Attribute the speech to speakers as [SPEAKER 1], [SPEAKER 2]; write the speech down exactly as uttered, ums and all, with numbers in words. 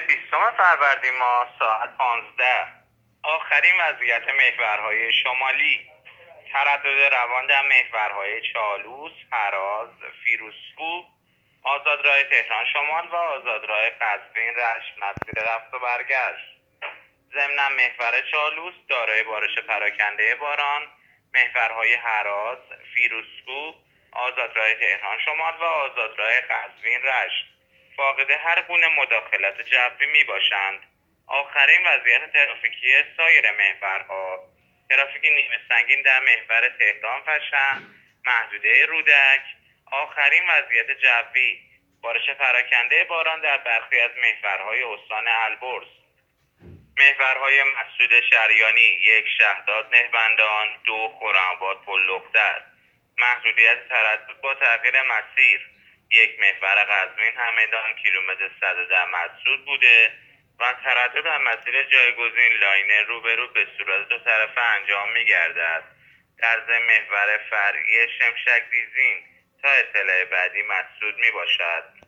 [SPEAKER 1] بیستم فروردین ماه ساعت پانزده. آخرین وضعیت محورهای شمالی: تردد روان در محورهای چالوس، هراز، فیروزکوه، آزادراه تهران شمال و آزادراه قزوین رشت مسیر رفت و برگشت. ضمناً محور چالوس دارای بارش پراکنده باران، محورهای هراز، فیروزکوه، آزادراه تهران شمال و آزادراه قزوین رشت فاقد هر گونه مداخلت جوی می باشند. آخرین وضعیت ترافیکی سایر محورها: ترافیک نیمه سنگین در محور تهران فشن، محدوده رودک. آخرین وضعیت جوی: بارش پراکنده باران در برخی از محورهای استان البرز. محورهای مسعود شریانی: یک شهداد مهربندان، دو خرم‌آباد پل‌دختر. محدودیت تردد با تغییر مسیر: یک محور قزوین همدان کیلومتر صد و ده مسدود بوده و تردد در مسیر جایگزین لاین روبرو به صورت دو طرفه انجام می گردد. در ضمن محور فرعی شمشک دیزین تا اطلاع بعدی مسدود می باشد.